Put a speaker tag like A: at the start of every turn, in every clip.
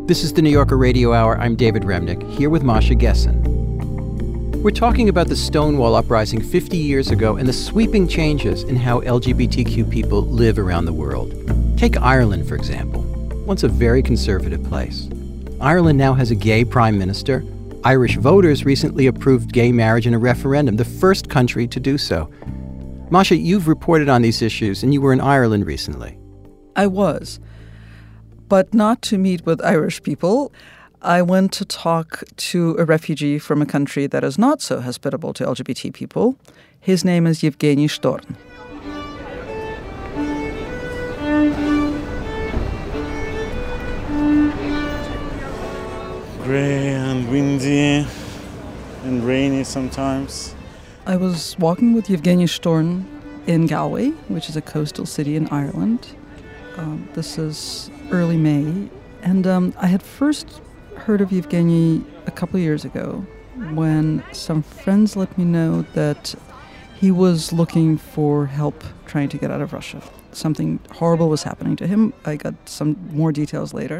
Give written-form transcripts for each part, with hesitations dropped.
A: This is the New Yorker Radio Hour. I'm David Remnick, here with Masha Gessen. We're talking about the Stonewall Uprising 50 years ago and the sweeping changes in how LGBTQ people live around the world. Take Ireland, for example, once a very conservative place. Ireland now has a gay prime minister. Irish voters recently approved gay marriage in a referendum, the first country to do so. Masha, you've reported on these issues, and you were in Ireland recently.
B: I was, but not to meet with Irish people. I went to talk to a refugee from a country that is not so hospitable to LGBT people. His name is Yevgeny Shtorn.
C: Gray and windy and rainy sometimes.
B: I was walking with Yevgeny Shtorn in Galway, which is a coastal city in Ireland. This is early May, and I had first heard of Yevgeny a couple of years ago when some friends let me know that he was looking for help trying to get out of Russia. Something horrible was happening to him. I got some more details later.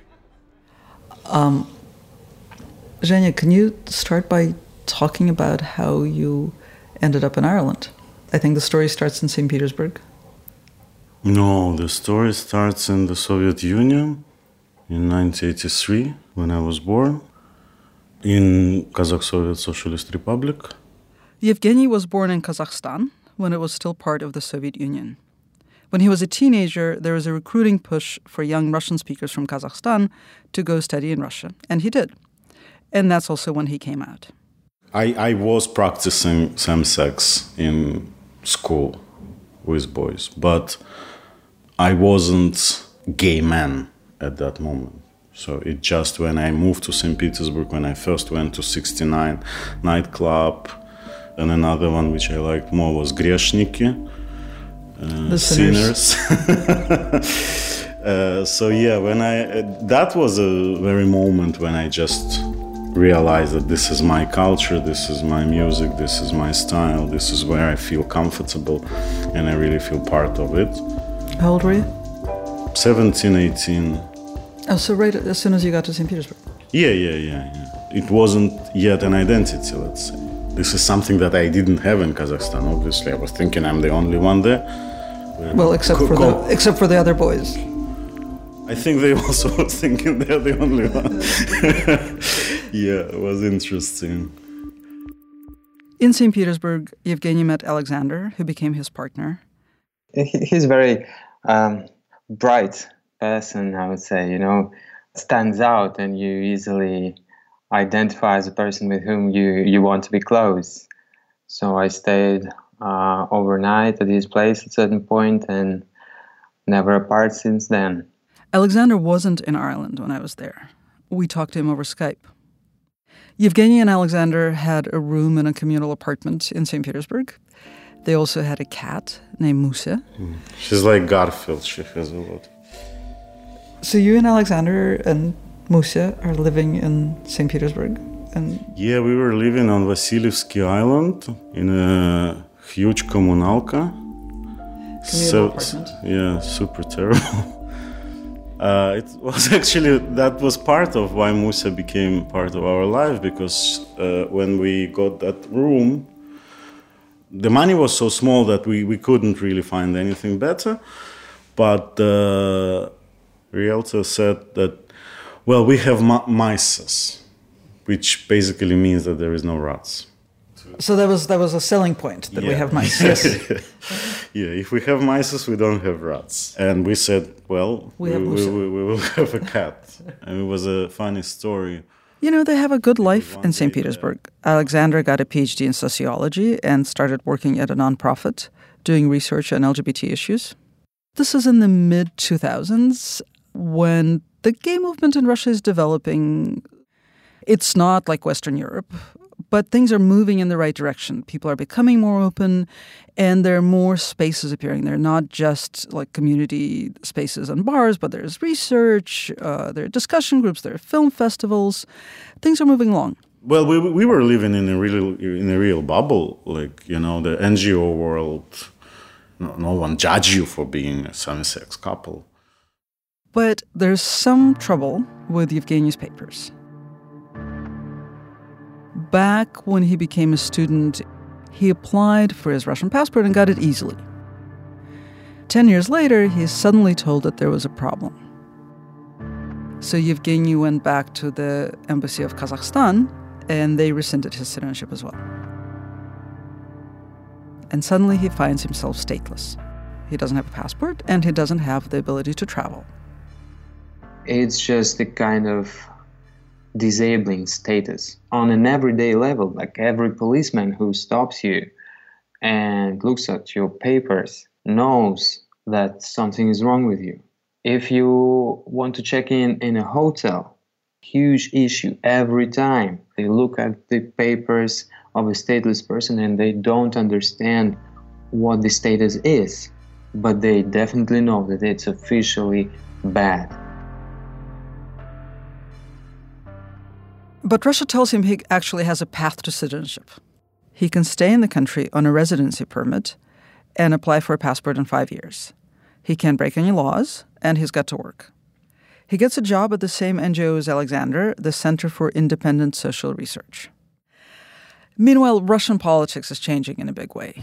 B: Zhenya, can you start by talking about how you ended up in Ireland? I think the story starts in St. Petersburg.
C: No, the story starts in the Soviet Union in 1983, when I was born, in Kazakh Soviet Socialist Republic.
B: Yevgeny was born in Kazakhstan when it was still part of the Soviet Union. When he was a teenager, there was a recruiting push for young Russian speakers from Kazakhstan to go study in Russia, and he did. And that's also when he came out.
C: I was practicing same-sex in school with boys, but I wasn't gay man at that moment. So it just when I moved to St. Petersburg, when I first went to 69 nightclub, and another one which I liked more was Greshniki, sinners. So yeah, when that was a very moment when I just realized that this is my culture, this is my music, this is my style, this is where I feel comfortable, and I really feel part of it.
B: How old were you?
C: 17, 18.
B: Oh, so right as soon as you got to St. Petersburg?
C: Yeah. It wasn't yet an identity, let's say. This is something that I didn't have in Kazakhstan, obviously. I was thinking I'm the only one there.
B: Well, except for the other boys.
C: I think they also were thinking they're the only one. Yeah, it was interesting.
B: In St. Petersburg, Yevgeny met Alexander, who became his partner.
D: He's a very bright person, I would say, stands out, and you easily identify as a person with whom you want to be close. So I stayed overnight at his place at a certain point and never apart since then.
B: Alexander wasn't in Ireland when I was there. We talked to him over Skype. Yevgeny and Alexander had a room in a communal apartment in St. Petersburg. They also had a cat named Musa.
C: She's like Garfield, she has a lot.
B: So you and Alexander and Musa are living in St. Petersburg?
C: Yeah, we were living on Vasilievsky Island in a huge communalka.
B: Communal apartment?
C: Yeah, super terrible. It was actually, that was part of why Musa became part of our life, because when we got that room, the money was so small that we couldn't really find anything better. But the realtor said that, well, we have mices, which basically means that there is no rats.
B: So that was a selling point, that we have mice. Yes.
C: Yeah, if we have mice, we don't have rats. And we said, well, we will have a cat. And it was a funny story.
B: They have a good life in St. Petersburg. Alexander got a PhD in sociology and started working at a nonprofit, doing research on LGBT issues. This is in the mid-2000s when the gay movement in Russia is developing. It's not like Western Europe, but things are moving in the right direction. People are becoming more open, and there are more spaces appearing. They're not just like community spaces and bars, but there's research, there are discussion groups, there are film festivals. Things are moving along.
C: Well, we were living in a real bubble, like, the NGO world. No one judge you for being a same-sex couple.
B: But there's some trouble with Yevgeny's papers. Back when he became a student, he applied for his Russian passport and got it easily. 10 years later, he is suddenly told that there was a problem. So Yevgeny went back to the embassy of Kazakhstan, and they rescinded his citizenship as well. And suddenly he finds himself stateless. He doesn't have a passport, and he doesn't have the ability to travel.
D: It's just a kind of disabling status on an everyday level. Like every policeman who stops you and looks at your papers knows that something is wrong with you. If you want to check in a hotel, huge issue every time. They look at the papers of a stateless person and they don't understand what the status is, but they definitely know that it's officially bad.
B: But Russia tells him he actually has a path to citizenship. He can stay in the country on a residency permit and apply for a passport in 5 years. He can't break any laws, and he's got to work. He gets a job at the same NGO as Alexander, the Center for Independent Social Research. Meanwhile, Russian politics is changing in a big way.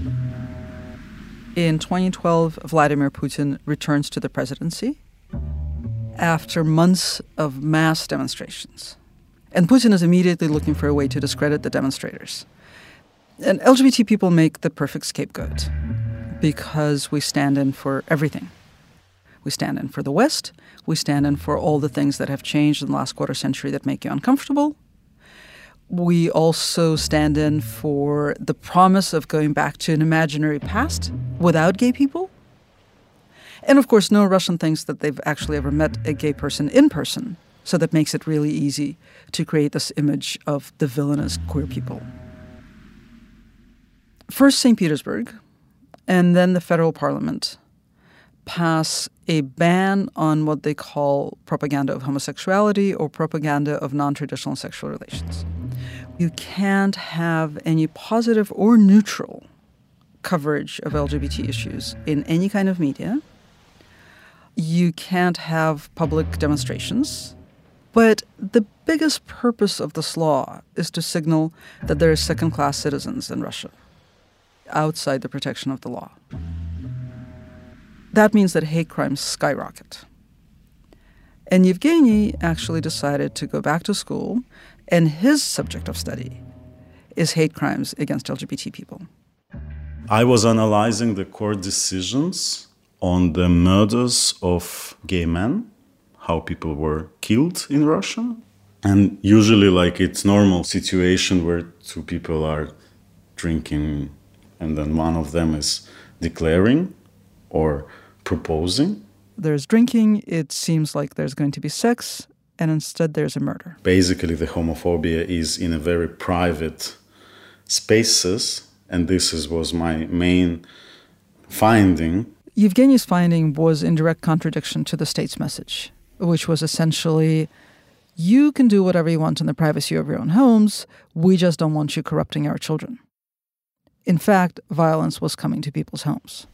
B: In 2012, Vladimir Putin returns to the presidency after months of mass demonstrations. And Putin is immediately looking for a way to discredit the demonstrators. And LGBT people make the perfect scapegoat because we stand in for everything. We stand in for the West. We stand in for all the things that have changed in the last quarter century that make you uncomfortable. We also stand in for the promise of going back to an imaginary past without gay people. And of course, no Russian thinks that they've actually ever met a gay person in person. So that makes it really easy to create this image of the villainous queer people. First, St. Petersburg, and then the federal parliament pass a ban on what they call propaganda of homosexuality or propaganda of non-traditional sexual relations. You can't have any positive or neutral coverage of LGBT issues in any kind of media. You can't have public demonstrations. But the biggest purpose of this law is to signal that there are second-class citizens in Russia outside the protection of the law. That means that hate crimes skyrocket. And Yevgeny actually decided to go back to school, and his subject of study is hate crimes against LGBT people.
C: I was analyzing the court decisions on the murders of gay men, how people were killed in Russia. And usually it's normal situation where two people are drinking and then one of them is declaring or proposing.
B: There's drinking, it seems like there's going to be sex, and instead there's a murder.
C: Basically, the homophobia is in a very private spaces, and was my main finding.
B: Yevgeny's finding was in direct contradiction to the state's message, which was essentially, you can do whatever you want in the privacy of your own homes, we just don't want you corrupting our children. In fact, violence was coming to people's homes.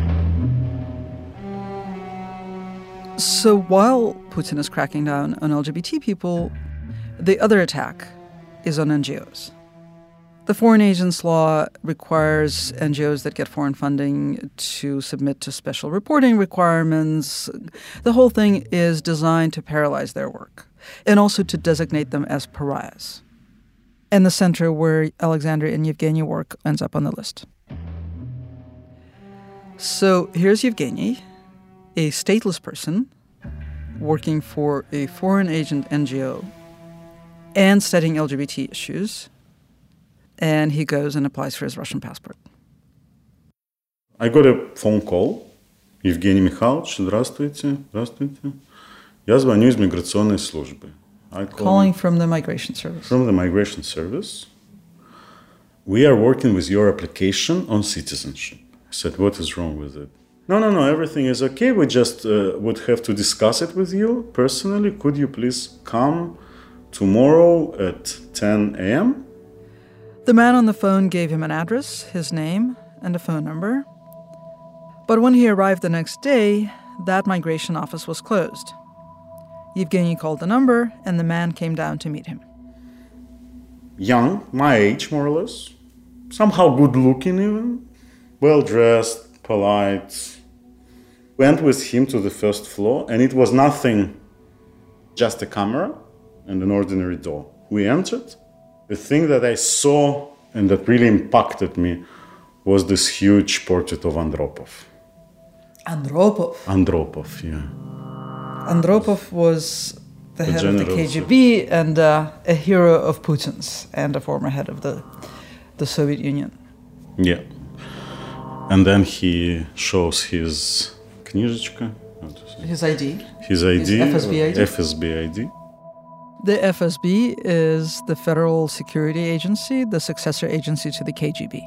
B: So while Putin is cracking down on LGBT people, the other attack is on NGOs. The Foreign Agents Law requires NGOs that get foreign funding to submit to special reporting requirements. The whole thing is designed to paralyze their work and also to designate them as pariahs. And the center where Alexander and Yevgeny work ends up on the list. So here's Yevgeny, a stateless person working for a foreign agent NGO and studying LGBT issues. And he goes and applies for his Russian passport.
C: I got a phone call. Евгений Михайлович, здравствуйте, здравствуйте. Я звоню из миграционной службы.
B: Calling from the migration service.
C: From the migration service. We are working with your application on citizenship. I said, what is wrong with it? No, everything is okay. We just would have to discuss it with you personally. Could you please come tomorrow at 10 a.m.?
B: The man on the phone gave him an address, his name, and a phone number. But when he arrived the next day, that migration office was closed. Yevgeny called the number, and the man came down to meet him.
C: Young, my age more or less, somehow good looking even, well dressed, polite. Went with him to the first floor, and it was nothing, just a camera and an ordinary door. We entered. The thing that I saw and that really impacted me was this huge portrait of Andropov.
B: Andropov?
C: Andropov, yeah.
B: Andropov was the head of the
C: general,
B: KGB and a hero of Putin's and a former head of the Soviet Union.
C: Yeah. And then he shows his kнижечка.
B: His ID.
C: His ID.
B: His FSB ID.
C: FSB ID.
B: The FSB is the Federal Security Agency, the successor agency to the KGB.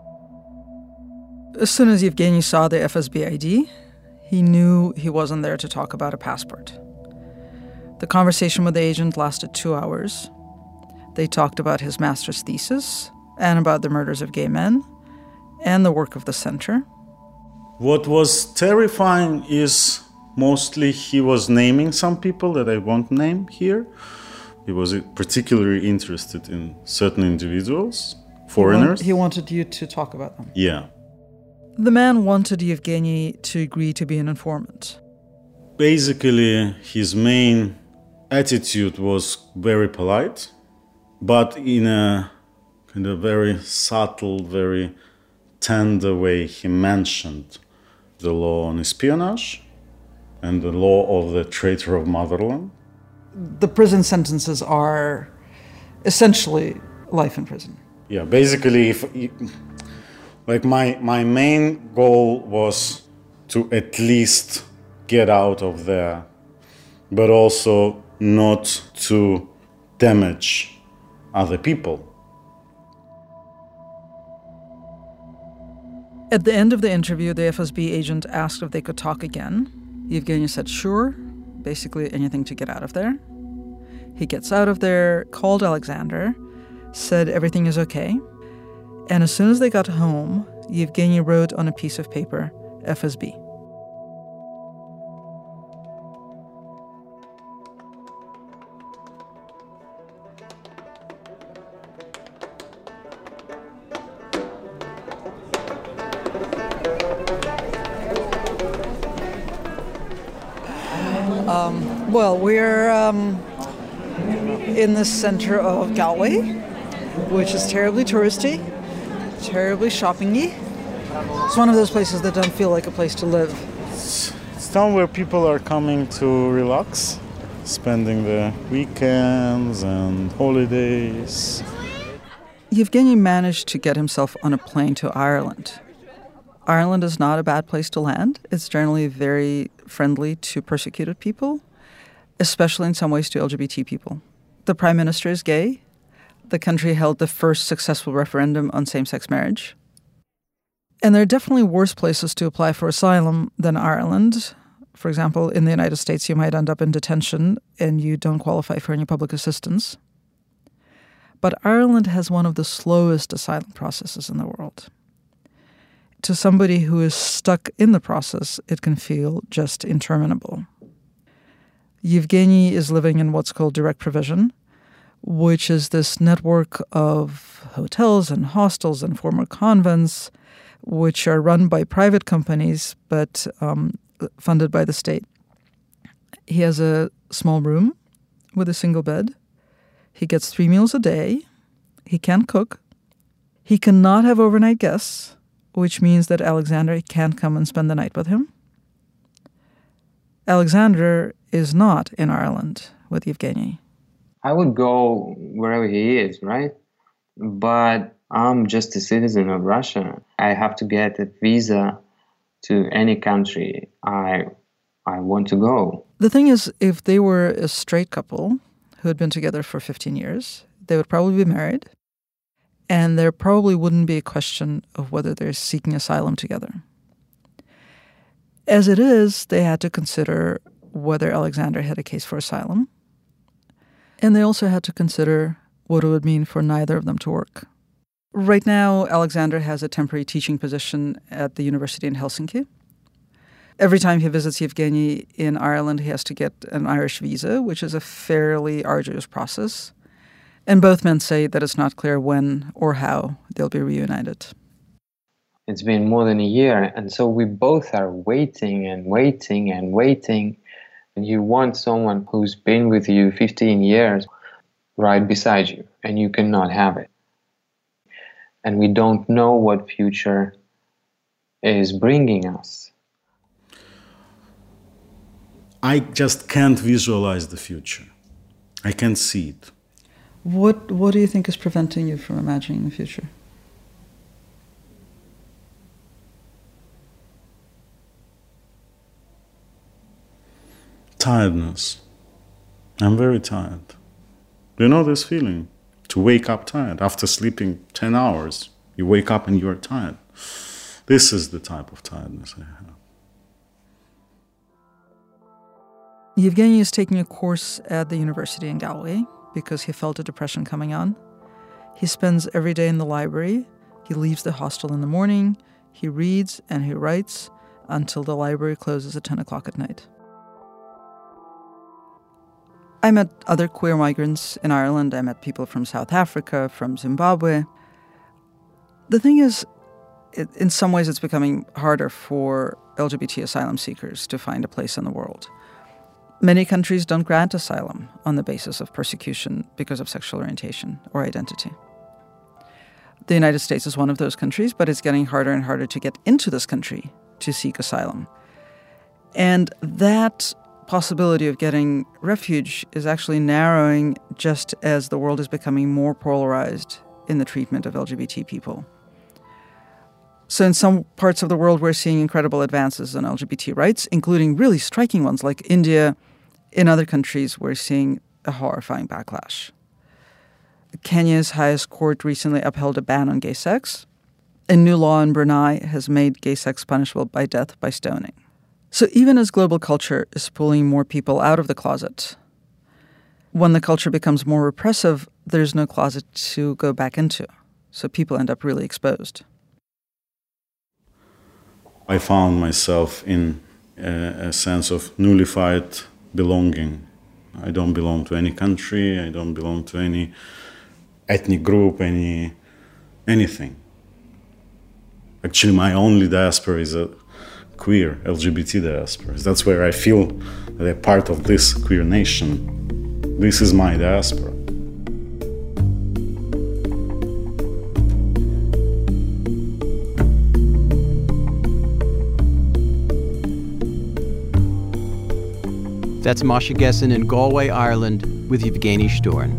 B: As soon as Yevgeny saw the FSB ID, he knew he wasn't there to talk about a passport. The conversation with the agent lasted 2 hours. They talked about his master's thesis and about the murders of gay men and the work of the center.
C: What was terrifying is mostly he was naming some people that I won't name here. He was particularly interested in certain individuals, foreigners.
B: He wanted you to talk about them.
C: Yeah.
B: The man wanted Yevgeny to agree to be an informant.
C: Basically, his main attitude was very polite, but in a kind of very subtle, very tender way. He mentioned the law on espionage and the law of the traitor of motherland.
B: The prison sentences are essentially life in prison.
C: Yeah, basically, like my main goal was to at least get out of there, but also not to damage other people.
B: At the end of the interview, the FSB agent asked if they could talk again. Yevgeny said sure, basically anything to get out of there. He gets out of there, called Alexander, said everything is okay. And as soon as they got home, Yevgeny wrote on a piece of paper, FSB. Well, we're in the center of Galway, which is terribly touristy, terribly shopping-y. It's one of those places that don't feel like a place to live.
C: It's a town where people are coming to relax, spending the weekends and holidays.
B: Yevgeny managed to get himself on a plane to Ireland. Ireland is not a bad place to land. It's generally very friendly to persecuted people, especially in some ways to LGBT people. The prime minister is gay. The country held the first successful referendum on same-sex marriage. And there are definitely worse places to apply for asylum than Ireland. For example, in the United States, you might end up in detention and you don't qualify for any public assistance. But Ireland has one of the slowest asylum processes in the world. To somebody who is stuck in the process, it can feel just interminable. Yevgeny is living in what's called direct provision, which is this network of hotels and hostels and former convents, which are run by private companies but funded by the state. He has a small room with a single bed. He gets 3 meals a day. He can't cook. He cannot have overnight guests, which means that Alexander can't come and spend the night with him. Alexander is not in Ireland with Yevgeny.
D: I would go wherever he is, right? But I'm just a citizen of Russia. I have to get a visa to any country I want to go.
B: The thing is, if they were a straight couple who had been together for 15 years, they would probably be married, and there probably wouldn't be a question of whether they're seeking asylum together. As it is, they had to consider whether Alexander had a case for asylum, and they also had to consider what it would mean for neither of them to work. Right now, Alexander has a temporary teaching position at the university in Helsinki. Every time he visits Yevgeny in Ireland, he has to get an Irish visa, which is a fairly arduous process. And both men say that it's not clear when or how they'll be reunited.
D: It's been more than a year, and so we both are waiting and waiting and waiting. And you want someone who's been with you 15 years right beside you, and you cannot have it. And we don't know what future is bringing us.
C: I just can't visualize the future. I can't see it.
B: What do you think is preventing you from imagining the future?
C: Tiredness. I'm very tired. Do you know this feeling? To wake up tired. After sleeping 10 hours, you wake up and you're tired. This is the type of tiredness I have.
B: Yevgeny is taking a course at the university in Galway because he felt a depression coming on. He spends every day in the library. He leaves the hostel in the morning. He reads and he writes until the library closes at 10 o'clock at night. I met other queer migrants in Ireland. I met people from South Africa, from Zimbabwe. The thing is, in some ways it's becoming harder for LGBT asylum seekers to find a place in the world. Many countries don't grant asylum on the basis of persecution because of sexual orientation or identity. The United States is one of those countries, but it's getting harder and harder to get into this country to seek asylum. And that possibility of getting refuge is actually narrowing just as the world is becoming more polarized in the treatment of LGBT people. So in some parts of the world, we're seeing incredible advances in LGBT rights, including really striking ones like India. In other countries, we're seeing a horrifying backlash. Kenya's highest court recently upheld a ban on gay sex. A new law in Brunei has made gay sex punishable by death by stoning. So even as global culture is pulling more people out of the closet, when the culture becomes more repressive, there's no closet to go back into. So people end up really exposed.
C: I found myself in a sense of nullified belonging. I don't belong to any country, I don't belong to any ethnic group, anything. Actually, my only diaspora is a queer LGBT diaspora. That's where I feel that I'm part of this queer nation. This is my diaspora.
A: That's Masha Gessen in Galway, Ireland, with Yevgeny Shturn.